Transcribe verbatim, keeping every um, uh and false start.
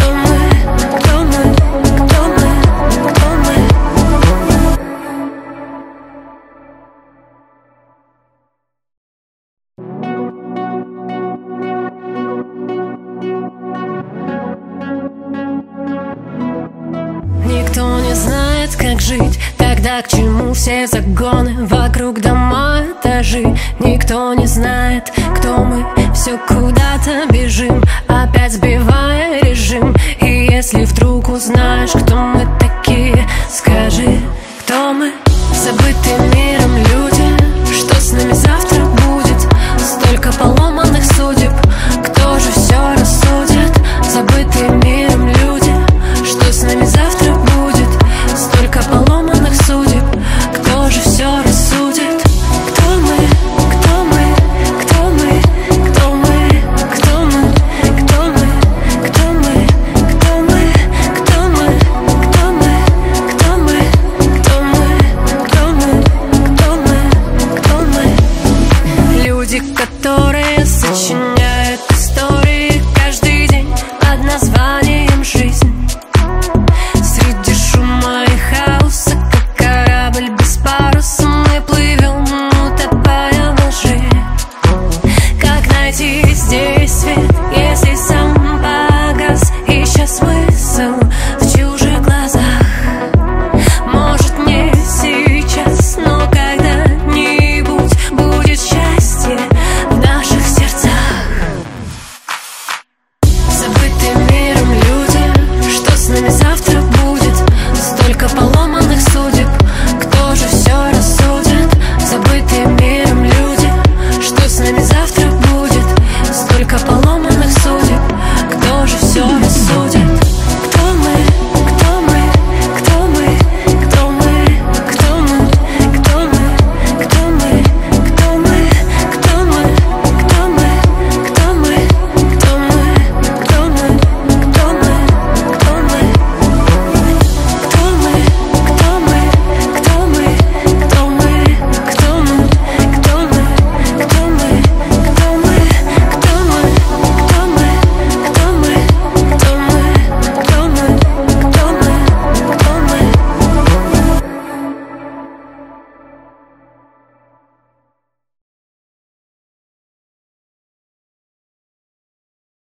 кто мы, кто мы, кто мы, кто мы. Никто не знает, как жить, тогда к чему все загоны, вокруг дома, этажи. Никто не знает, кто мы, все куда-то бежим, опять сбивая режим. И если вдруг узнаешь, кто мы такие, скажи, кто мы. Забытые миром люди, что с нами завтра будет? Столько поломанных судеб, кто же все рассудит? Забытые миром люди, что с нами завтра будет? Столько поломанных судеб, кто же все рассудит? Кто мы, кто мы, кто мы, кто мы, кто мы, кто мы, кто мы, кто мы, кто мы, кто мы, кто мы, кто мы, кто мы, кто мы, кто мы. Люди, которые